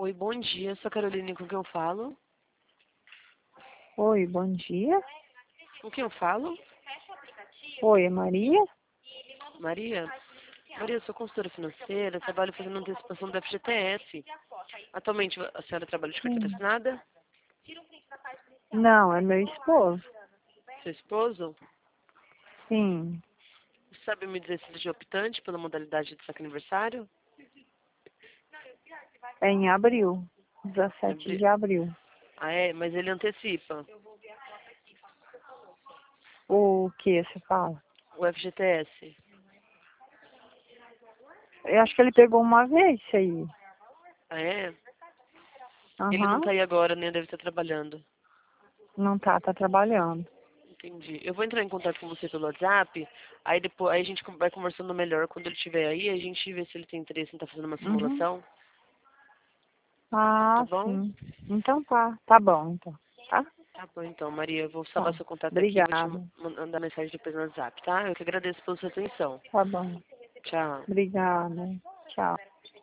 Oi, bom dia. Sou a Caroline, com quem eu falo? Oi, bom dia. Com quem eu falo? Oi, é Maria? Maria? Maria, eu sou consultora financeira, trabalho fazendo antecipação do FGTS. Atualmente, a senhora trabalha de carteira Sim. assinada? Não, é meu esposo. Seu esposo? Sim, Sabe me dizer se ele é optante pela modalidade de saque aniversário? é em abril, 17 de abril. Ah, é? Mas ele antecipa O que você fala? o FGTS. Eu acho que ele pegou uma vez isso aí. Ah, é? Ele não Aham, tá aí agora, né? Deve estar trabalhando. não tá trabalhando. Entendi. Eu vou entrar em contato com você pelo WhatsApp, aí depois aí a gente vai conversando melhor. Quando ele estiver aí, a gente vê se ele tem interesse em estar fazendo uma Uhum. simulação, tá Ah, bom? sim. Então tá bom, então. Tá? Tá bom então, Maria. Eu vou salvar Tá. seu contato aqui e vou te Obrigada. mandar mensagem depois no WhatsApp, tá? Eu que agradeço pela sua atenção. Tá bom. Tchau. Obrigada. Tchau.